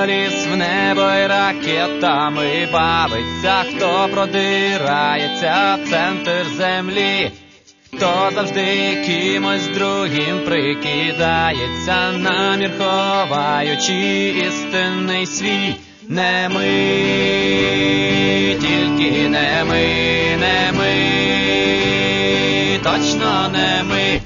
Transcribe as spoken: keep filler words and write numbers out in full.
поліз в небо й ракетами бавиться, хто продирається в центр землі, хто завжди кимось другим прикидається, намір ховаючи істинний свій. Не ми, тільки не ми, не ми, точно не ми.